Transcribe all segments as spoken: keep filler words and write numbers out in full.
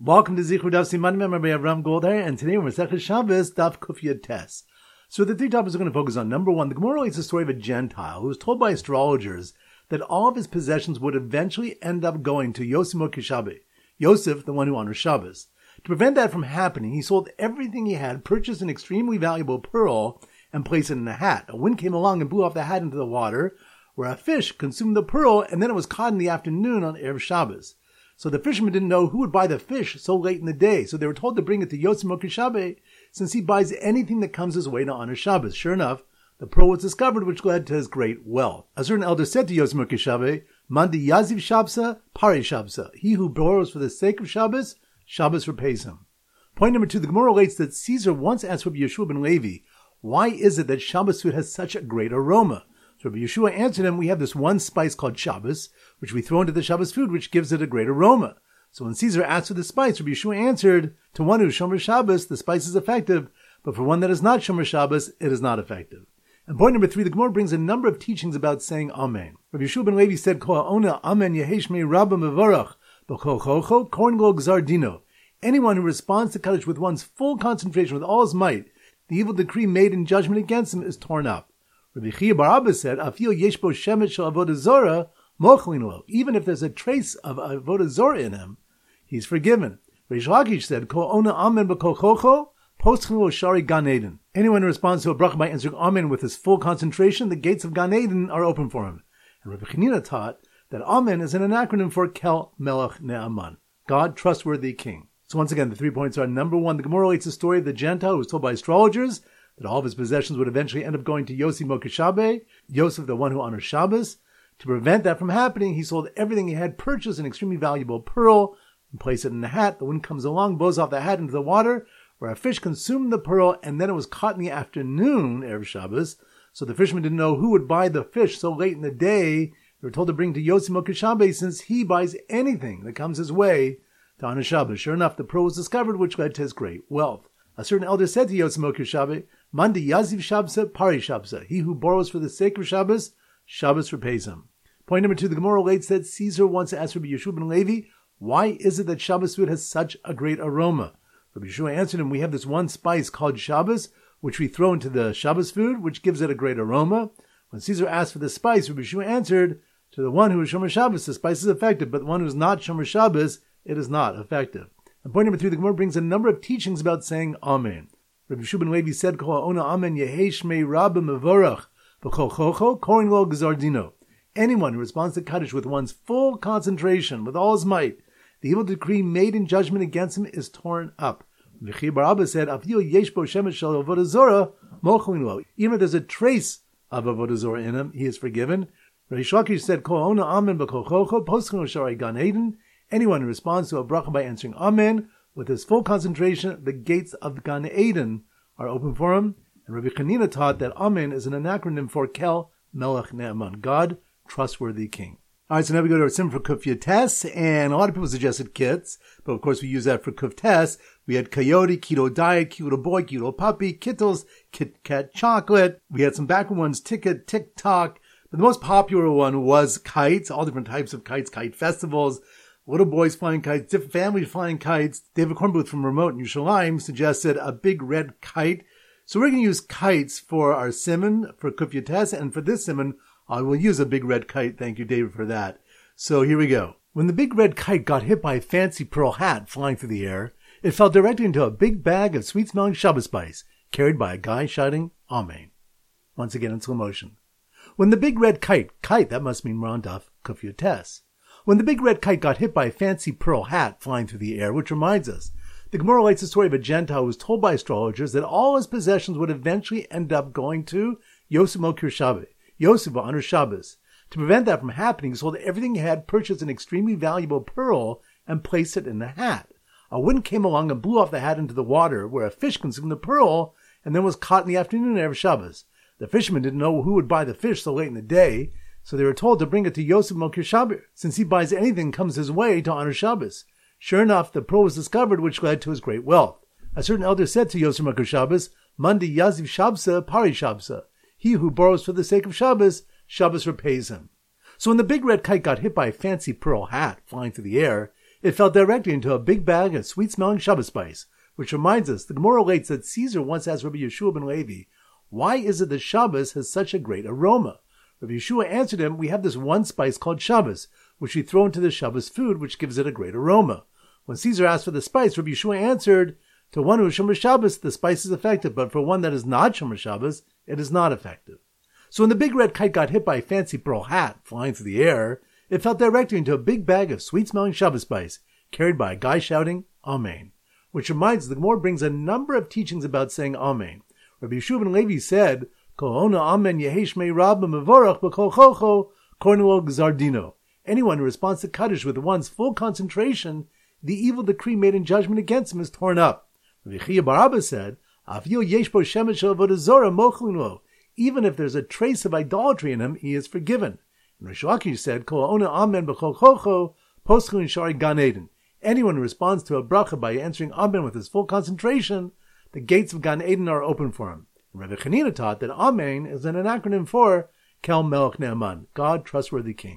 Welcome to Zichur Daf Siman Mem Rabbi Avram Goldhair, and today we're Masechus Shabbos Daf Kuf Yud Tes. So the three topics we're going to focus on. Number one, the Gemara relates the story of a Gentile who was told by astrologers that all of his possessions would eventually end up going to Yosef Mokishabe, Yosef, the one who honors Shabbos. To prevent that from happening, he sold everything he had, purchased an extremely valuable pearl, and placed it in a hat. A wind came along and blew off the hat into the water, where a fish consumed the pearl, and then it was caught in the afternoon on Erev Shabbos. So the fishermen didn't know who would buy the fish so late in the day, so they were told to bring it to Yosef Mokishabe, since he buys anything that comes his way to honor Shabbos. Sure enough, the pearl was discovered, which led to his great wealth. A certain elder said to Yosef Mokishabe, Mandi Yaziv Shabsa, Pari Shabsa. He who borrows for the sake of Shabbos, Shabbos repays him. Point number two, the Gemara relates that Caesar once asked Rabbi Yeshua ben Levi, why is it that Shabbos food has such a great aroma? So Rabbi Yeshua answered him, we have this one spice called Shabbos, which we throw into the Shabbos food, which gives it a great aroma. So when Caesar asked for the spice, Rabbi Yeshua answered, to one who is Shomer Shabbos, the spice is effective, but for one that is not Shomer Shabbos, it is not effective. And point number three, the Gemara brings a number of teachings about saying Amen. Rabbi Yeshua ben Levi said, Kol ha'ona Amen yehesh mei rabba mevorach, b'kol chocho korn lo gzar dino. Anyone who responds to Kaddish with one's full concentration, with all his might, the evil decree made in judgment against him is torn up. Rabbi Chia bar Abba said, Afil yesh bo shemet shel avodah zora, mochlin lo. Even if there's a trace of avodah zora in him, he's forgiven. Reish Lakish said, Kol ona amen b'kol chocho, poschin lo shari Gan Eden. Anyone who responds to a bracha by answering amen with his full concentration, the gates of Gan Eden are open for him. And Rabbi Chanina taught that amen is an acronym for Kel Melech Ne'aman, God, trustworthy king. So once again, the three points are, number one, the Gemara relates the story of the Gentile who was told by astrologers that all of his possessions would eventually end up going to Yosef Mokishabe, Yosef, the one who honors Shabbos. To prevent that from happening, he sold everything he had, purchased an extremely valuable pearl, and placed it in a hat. The wind comes along, blows off the hat into the water, where a fish consumed the pearl, and then it was caught in the afternoon, Erev Shabbos. So the fishermen didn't know who would buy the fish so late in the day. They were told to bring to Yosef Mokishabe, since he buys anything that comes his way to honor Shabbos. Sure enough, the pearl was discovered, which led to his great wealth. A certain elder said to Yosef Mokishabe, Mandi Yaziv Shabsa, Pari Shabsa. He who borrows for the sake of Shabbos, Shabbos repays him. Point number two, the Gemara relates that Caesar once asked Rabbi Yeshua ben Levi, why is it that Shabbos food has such a great aroma? Rabbi Yeshua answered him, we have this one spice called Shabbos, which we throw into the Shabbos food, which gives it a great aroma. When Caesar asked for the spice, Rabbi Yeshua answered, to the one who is Shomer Shabbos, the spice is effective, but the one who is not Shomer Shabbos, it is not effective. And point number three, the Gemara brings a number of teachings about saying Amen. Rabbi Yeshua ben Levi said, Kol ha'ona Amen yehesh mei rabba mevorach, b'kol chocho korn lo gzar dino. Anyone who responds to Kaddish with one's full concentration, with all his might, the evil decree made in judgment against him is torn up. Rabbi Chia bar Abba said, Afil yesh bo shemesh shel avodah zora, mochlin lo. Even if there's a trace of avodah zora in him, he is forgiven. Reish Lakish said, Kol ha'ona Amen b'kol chocho, poschin lo shari Gan Eden. Anyone who responds to a bracha by answering Amen with his full concentration, the gates of Gan Eden are open for him. And Rabbi Chanina taught that Amen is an acronym for Kel Melech Ne'aman, God, trustworthy king. All right, so now we go to our sim for Kuf Yud Tes, and a lot of people suggested kits, but of course we use that for Kuf Tes. We had Coyote, Keto Diet, Keto Boy, Keto Puppy, Kittles, Kit Kat Chocolate. We had some backward ones, Ticket, TikTok, but the most popular one was kites, all different types of kites, kite festivals. Little boys flying kites, different families flying kites. David Kornbluth from Remote in Yerushalayim suggested a big red kite. So we're going to use kites for our simon, for Kuf Yud Tes, and for this simon, I will use a big red kite. Thank you, David, for that. So here we go. When the big red kite got hit by a fancy pearl hat flying through the air, it fell directly into a big bag of sweet-smelling Shabbos spice, carried by a guy shouting, Amen. Once again in slow motion. When the big red kite, kite, that must mean we're on Daf Kuf Yud Tes. When the big red kite got hit by a fancy pearl hat flying through the air, which reminds us, the Gemara relates the story of a Gentile who was told by astrologers that all his possessions would eventually end up going to Yosef Mokishabe, Yosef honors Shabbos. To prevent that from happening, he sold everything he had, purchased an extremely valuable pearl, and placed it in the hat. A wind came along and blew off the hat into the water, where a fish consumed the pearl, and then was caught in the afternoon of Shabbos. The fishermen didn't know who would buy the fish so late in the day, so they were told to bring it to Yosef Mokishabe, since he buys anything that comes his way to honor Shabbos. Sure enough, the pearl was discovered, which led to his great wealth. A certain elder said to Yosef Mokishabe, Mandi Yaziv Shabsa, Pari Shabsa. He who borrows for the sake of Shabbos, Shabbos repays him. So when the big red kite got hit by a fancy pearl hat flying through the air, It fell directly into a big bag of sweet-smelling Shabbos spice, which reminds us, the Gemara relates that Caesar once asked Rabbi Yeshua ben Levi, why is it that Shabbos has such a great aroma? Rabbi Yeshua answered him, we have this one spice called Shabbos, which we throw into the Shabbos food, which gives it a great aroma. When Caesar asked for the spice, Rabbi Yeshua answered, to one who is Shomer Shabbos, the spice is effective, but for one that is not Shomer Shabbos, it is not effective. So when the big red kite got hit by a fancy pearl hat flying through the air, it fell directly into a big bag of sweet-smelling Shabbos spice, carried by a guy shouting, Amen. Which reminds us, the Gemara brings a number of teachings about saying Amen. Rabbi Yeshua ben Levi said, Kol ona Amen yehesh mei rabba mevorach b'kol chocho kornuo gzardino. Anyone who responds to Kaddish with one's full concentration, the evil decree made in judgment against him is torn up. Rabbi Chia bar Abba said, Afil yesh bo shemesh shel avodah zora mochlin lo. Even if there's a trace of idolatry in him, he is forgiven. And Rish Lakish said, Kol ona Amen b'kol chocho poschin shari gan eden. Anyone who responds to a bracha by answering Amen with his full concentration, the gates of Gan Eden are open for him. And Rabbi Chanina taught that Amen is an acronym for Kel Melech Ne'aman, God Trustworthy King.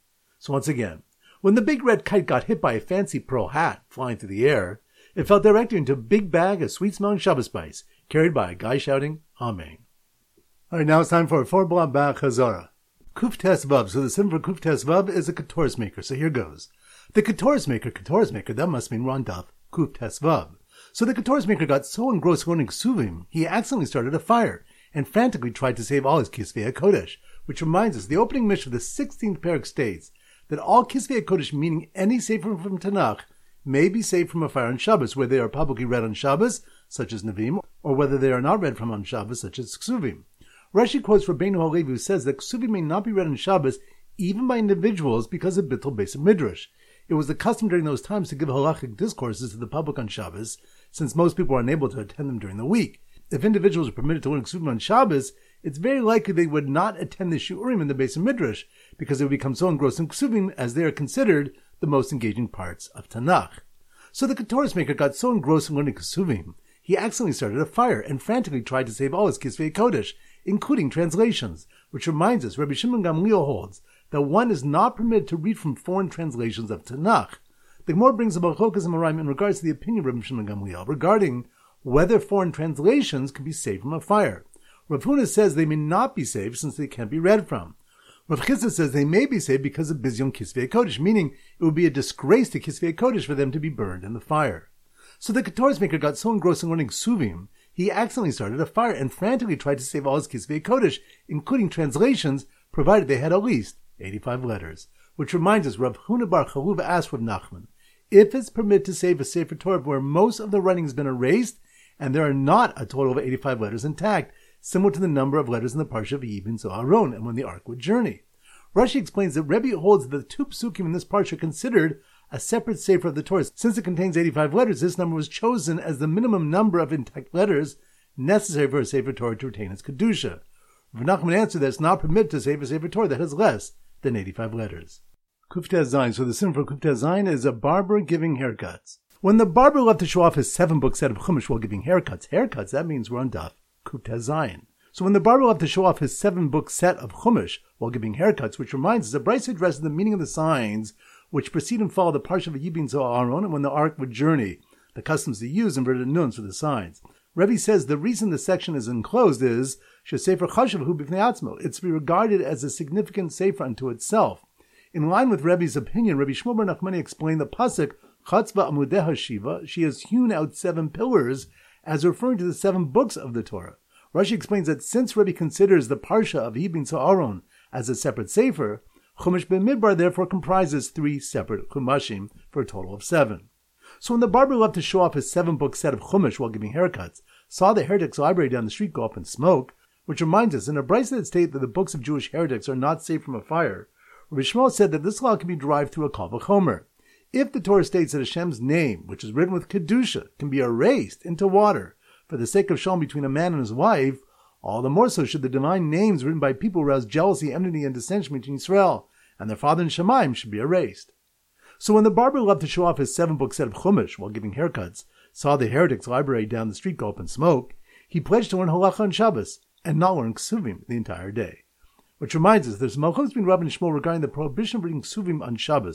So once again, when the big red kite got hit by a fancy pearl hat flying through the air, it fell directly into a big bag of sweet-smelling Shabbos spice, carried by a guy shouting Amen. All right, now it's time for a four block back Chazara. Kuf Tes Vav. So the symbol for Kuf Tes Vav is a Ketores maker. So here goes. The Ketores maker, Ketores maker, that must mean Ron Daf, Kuf Tes Vav. So the Ketores maker got so engrossed learning Ksuvim, he accidentally started a fire, and frantically tried to save all his Kisvei HaKodesh, which reminds us, the opening Mishnah of the sixteenth parak states that all Kisvei HaKodesh, meaning any sefer from Tanakh, may be saved from a fire on Shabbos, whether they are publicly read on Shabbos, such as Nevi'im, or whether they are not read from on Shabbos, such as Ksuvim. Rashi quotes Rabbeinu Halevi, who says that Ksuvim may not be read on Shabbos, even by individuals, because of Bittul Beis Midrash. It was the custom during those times to give halachic discourses to the public on Shabbos, since most people were unable to attend them during the week. If individuals are permitted to learn Ksuvim on Shabbos, it's very likely they would not attend the Shiurim in the Beis Midrash, because they would become so engrossed in Ksuvim as they are considered the most engaging parts of Tanakh. So the Ketores maker got so engrossed in learning Ksuvim, he accidentally started a fire and frantically tried to save all his Kisvei Kodesh, including translations, which reminds us, Rabbi Shimon Gamliel holds that one is not permitted to read from foreign translations of Tanakh. The Gemara brings about Chokas and Moraim in regards to the opinion of Rabbi Shimon Gamliel regarding whether foreign translations can be saved from a fire. Rav Huna says they may not be saved since they can't be read from. Rav Chisda says they may be saved because of Bizyon Kisvei Kodesh, meaning it would be a disgrace to Kisvei Kodesh for them to be burned in the fire. So the Ketores maker got so engrossed in learning Ksuvim, he accidentally started a fire and frantically tried to save all his Kisvei Kodesh, including translations, provided they had at least eighty-five letters. Which reminds us, Rav Huna bar Chaluva asked Rav Nachman, if it's permitted to save a Sefer Torah where most of the writing has been erased, and there are not a total of eighty-five letters intact, similar to the number of letters in the Parsha of Yibin Zoharon, and when the Ark would journey. Rashi explains that Rebbe holds that the two psukim in this Parsha are considered a separate Sefer of the Torah. Since it contains eighty-five letters, this number was chosen as the minimum number of intact letters necessary for a Sefer Torah to retain its Kedusha. Rav Nachman answered that it's not permitted to save a Sefer Torah that has less than eighty-five letters. Kufteh Zayin. So the symbol for Kufteh Zayin is a barber giving haircuts. When the barber left to show off his seven-book set of Chumash while giving haircuts, haircuts, that means we're on Daf Kufteh Zayin. So when the barber left to show off his seven-book set of Chumash while giving haircuts, which reminds us, the Brisa addresses the meaning of the signs which precede and follow the Parsha of Yibin Zoharon and when the Ark would journey, the customs to use inverted nuns for the signs. Rebbe says the reason the section is enclosed is Shesefer Chashavhu B'fnei Atzmo. It's to be regarded as a significant sefer unto itself. In line with Rebbe's opinion, Rabbi Shmuel bar Nachmani explained the pasuk Chatzva Amudeha Shiva. She has hewn out seven pillars, as referring to the seven books of the Torah. Rashi explains that since Rebbe considers the Parsha of Yibin Zoharon as a separate sefer, Chumash B'midbar therefore comprises three separate Chumashim for a total of seven. So when the barber left to show off his seven-book set of Chumash while giving haircuts, saw the heretics' library down the street go up in smoke, which reminds us, in a brisa that states that the books of Jewish heretics are not safe from a fire, Rabbi Shmuel said that this law can be derived through a kal v'chomer. If the Torah states that Hashem's name, which is written with Kedusha, can be erased into water for the sake of shalom between a man and his wife, all the more so should the divine names written by people who arouse jealousy, enmity, and dissension between Israel and their father in Shemaim should be erased. So when the barber left to show off his seven-book set of Chumash while giving haircuts, saw the heretics' library down the street go up in smoke, he pledged to learn Halacha on Shabbos and not learn Ksuvim the entire day. Which reminds us, there's Malchus between Rabbi and Shmuel regarding the prohibition of reading Ksuvim on Shabbos.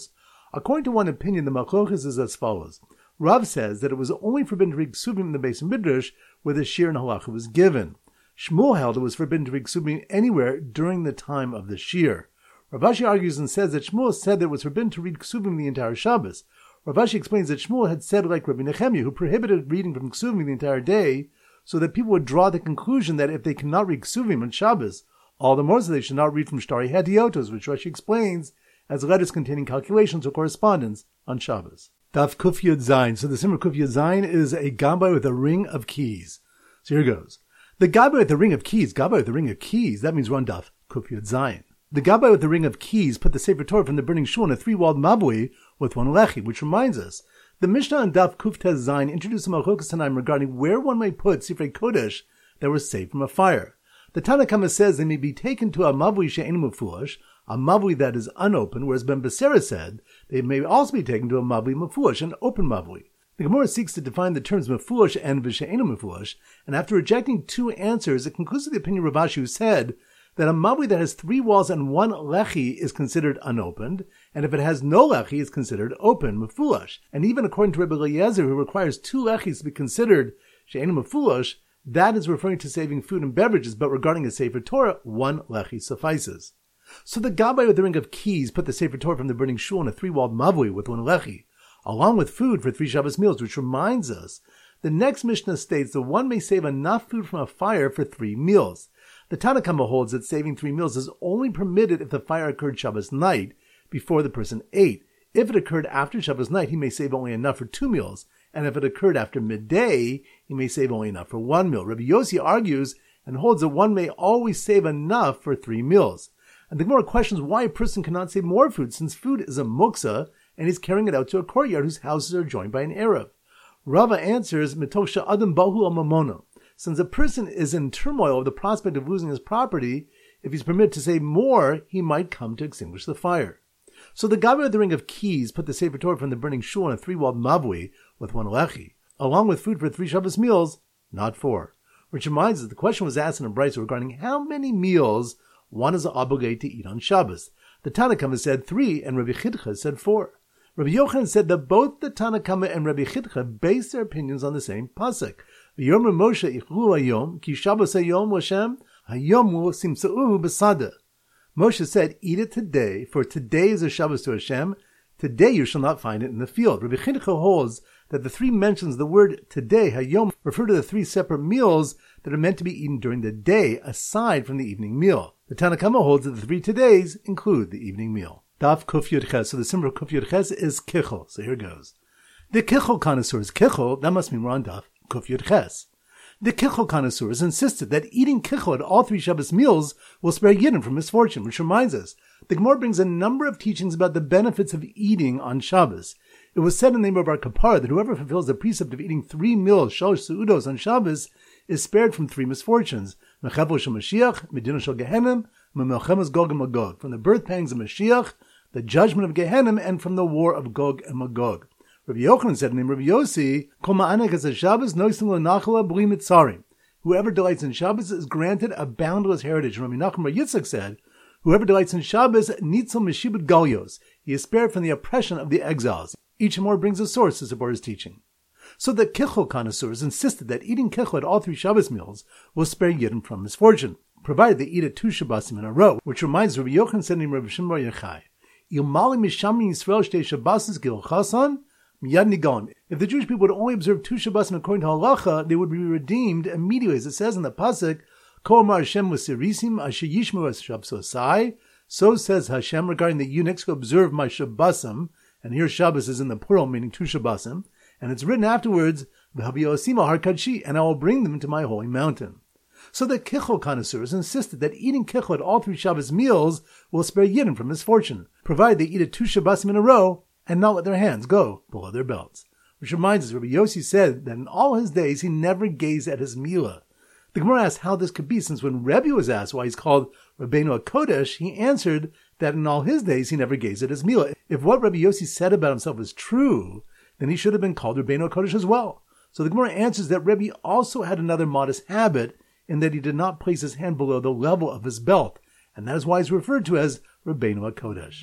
According to one opinion, the machlokas is as follows. Rav says that it was only forbidden to read ksubim in the Beis Midrash where the shir and halacha was given. Shmuel held it was forbidden to read ksubim anywhere during the time of the shir. Rav Ashi argues and says that Shmuel said that it was forbidden to read ksubim the entire Shabbos. Rav Ashi explains that Shmuel had said like Rabbi Nechemia, who prohibited reading from ksubim the entire day, so that people would draw the conclusion that if they cannot read ksuvim on Shabbos, all the more so they should not read from Shtari Hediotos, which Rashi explains as letters containing calculations or correspondence on Shabbos. Daf Kuf Yud Zayin. So the Simmer Kuf Yud Zayin is a gabbai with a ring of keys. So here goes. The gabbai with the ring of keys, gabbai with the ring of keys, that means we're on Daf Kuf Yud Zayin. The gabbai with the ring of keys put the Sefer Torah from the burning shul in a three-walled mabui with one lechi, which reminds us, the Mishnah and Daf Kuf Tez Zayin introduced a Malchokas Tanaim regarding where one may put Sifrei Kodesh that were saved from a fire. The Tanna Kama says they may be taken to a mavui she'enu mefuash, a mavui that is unopened, whereas Ben Becerra said they may also be taken to a mavui mefuash, an open mavui. The Gemara seeks to define the terms mefuash and v'she'enu mefuash, and after rejecting two answers, it concludes with the opinion of Rav Ashi, who said that a mavui that has three walls and one lechi is considered unopened, and if it has no lechi, it's considered open, mefuash. And even according to Rabbi Eliezer, who requires two lechis to be considered she'enu mefuash, that is referring to saving food and beverages, but regarding a Sefer Torah, one lechi suffices. So the gabbai with the ring of keys put the Sefer Torah from the burning shul in a three-walled mavui with one lechi, along with food for three Shabbos meals, which reminds us, the next Mishnah states that one may save enough food from a fire for three meals. The Tanna Kama holds that saving three meals is only permitted if the fire occurred Shabbos night, before the person ate. If it occurred after Shabbos night, he may save only enough for two meals, and if it occurred after midday, he may save only enough for one meal. Rabbi Yossi argues and holds that one may always save enough for three meals. And the Gemara questions why a person cannot save more food, since food is a muksa, and he's carrying it out to a courtyard whose houses are joined by an Erev. Rava answers, Mitosha Adam Bahu al Mamono. Since a person is in turmoil of the prospect of losing his property, if he's permitted to save more, he might come to extinguish the fire. So the gabbai with the ring of keys put the Sefer Torah from the burning shul in a three-walled mavui with one lechi, along with food for three Shabbos meals, not four. Which reminds us, the question was asked in a brayso regarding how many meals one is obligated to eat on Shabbos. The Tanna Kama said three, and Rabbi Chidcha said four. Rabbi Yochanan said that both the Tanna Kama and Rabbi Chidcha based their opinions on the same pasuk. V'yomer Moshe ichlu hayom, ki Shabbos hayom Hashem, hayom simsa'uhu b'sada. Moshe said, eat it today, for today is a Shabbos to Hashem. Today you shall not find it in the field. Rabbi Chidcha holds that the three mentions of the word today, hayom, refer to the three separate meals that are meant to be eaten during the day, aside from the evening meal. The Tanna Kama holds that the three todays include the evening meal. Daf Kuf Yud Ches. So the symbol of Kuf Yud Ches is kichol. So here goes. The kichol connoisseurs, kichol, that must mean we're on Daf Kuf Yud Ches. The kichol connoisseurs insisted that eating kichol at all three Shabbos meals will spare Yidden from misfortune, which reminds us, the Gemara brings a number of teachings about the benefits of eating on Shabbos. It was said in the name of our Kapara that whoever fulfills the precept of eating three meals, shalosh seudos, on Shabbos, is spared from three misfortunes. Mechavel shel Mashiach, Medina shel Gehenim, Melchemes Gog and Magog. From the birth pangs of Mashiach, the judgment of Gehenim, and from the war of Gog and Magog. Rabbi Yochanan said in the name of Rabbi Yossi, Kol ma'anek as a Shabbos noisim lo nachala b'li mitzarim. Whoever delights in Shabbos is granted a boundless heritage. Rabbi Nachman Bar Yitzchak said, whoever delights in Shabbos, nitzel meshibud galyos. He is spared from the oppression of the exiles. Each more brings a source to support his teaching. So the kichol connoisseurs insisted that eating kichol at all three Shabbos meals will spare Yidden from misfortune, provided they eat it two Shabbosim in a row, which reminds Rabbi Yochanan said in Rabbi Shimon Bar Yochai, Il mali misham Yisrael shtei Shabbosis gil chasan miyad nigon. If the Jewish people would only observe two Shabbosim according to halacha, they would be redeemed immediately, as it says in the pasuk, Ko amar Hashem v'sirisim asher yishmu es Shabbosai. So says Hashem regarding the eunuchs who observe my Shabbosim, and here Shabbos is in the plural, meaning two Shabbosim, and it's written afterwards, V'habiyosim har kadshi, and I will bring them to my holy mountain. So the kichol connoisseurs insisted that eating kichol at all three Shabbos meals will spare Yidden from misfortune, provided they eat it two Shabbosim in a row and not let their hands go below their belts. Which reminds us, Rabbi Yossi said that in all his days he never gazed at his milah. The Gemara asked how this could be, since when Rebbe was asked why he's called Rabbeinu HaKodesh, he answered that in all his days he never gazed at his milah. If what Rabbi Yossi said about himself is true, then he should have been called Rabbeinu HaKodesh as well. So the Gemara answers that Rebbe also had another modest habit, in that he did not place his hand below the level of his belt, and that is why he's referred to as Rabbeinu HaKodesh.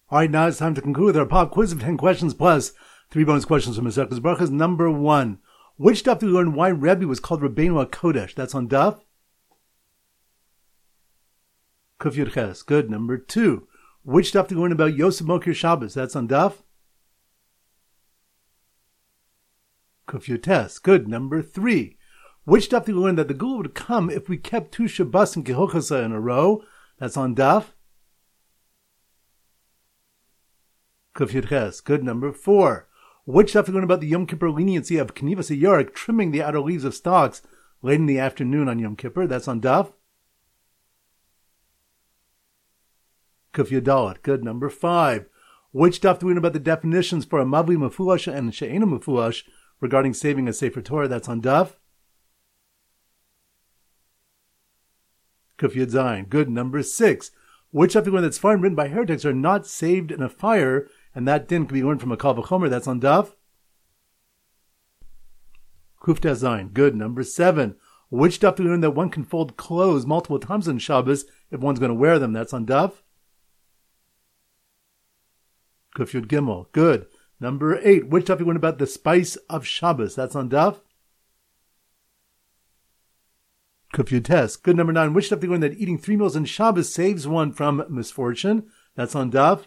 All right, now it's time to conclude with our pop quiz of ten questions plus three bonus questions from Maseches Brachos. Number one. Which daf do we learn why Rebbe was called Rabbeinu HaKodesh? That's on daf Kuf Yud Ches. Good. Number two. Which daf do we learn about Yosef Mokir Shabbos? That's on daf Kuf Yud Tes. Good. Number three. Which daf do we learn that the Gula would come if we kept two Shabbos and Kehochasa in a row? That's on daf Kuf Yud Ches. Good. Number four. Which daf do we learn about the Yom Kippur leniency of Knivas Yorik, trimming the outer leaves of stalks late in the afternoon on Yom Kippur? That's on daf Kuf Yud Dalet. Good. Number five. Which daf do we learn about the definitions for a Mavli Mefulash and She'ena Mefulash regarding saving a Sefer Torah? That's on daf Kuf Yud Zayin. Good. Number six. Which daf do we learn that Sfarim written by heretics are not saved in a fire, and that din can be learned from a Kal V'chomer? That's on daf Kuf Tes Zayin. Good. Number seven. Which daf do we learn that one can fold clothes multiple times on Shabbos if one's going to wear them? That's on daf Kuf Yud Gimel. Good. Number eight. Which daf do we learn about the spice of Shabbos? That's on daf Kuf Yud Tes. Good. Number nine. Which daf do we learn that eating three meals on Shabbos saves one from misfortune? That's on daf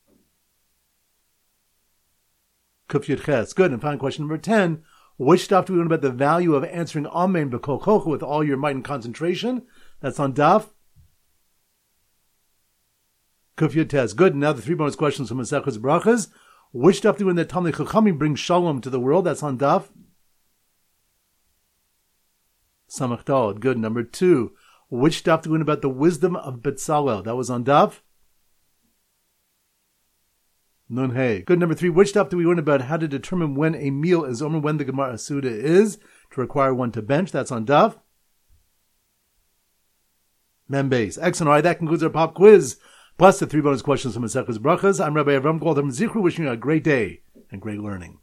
Kuf Yud Ches. Good. And final question number ten. Which daf do we learn about the value of answering Amen b'kol kocha with all your might and concentration? That's on daf Kuf Yud Tes. Good. And now the three bonus questions from Maseches Brachos. Which daf do we learn that Talmidei Chachamim brings shalom to the world? That's on daf Samach Daled. Good. Number two. Which daf do we learn about the wisdom of Betzalel? That was on daf Nun Hey. Good. Number three. Which daf do we learn about how to determine when a meal is over, when the Gemara Asuda is to require one to bench? That's on daf Mem Beis. Excellent. All right, that concludes our pop quiz, plus the three bonus questions from Maseches Brachos. I'm Rabbi Avram Goldham Zichru, wishing you a great day and great learning.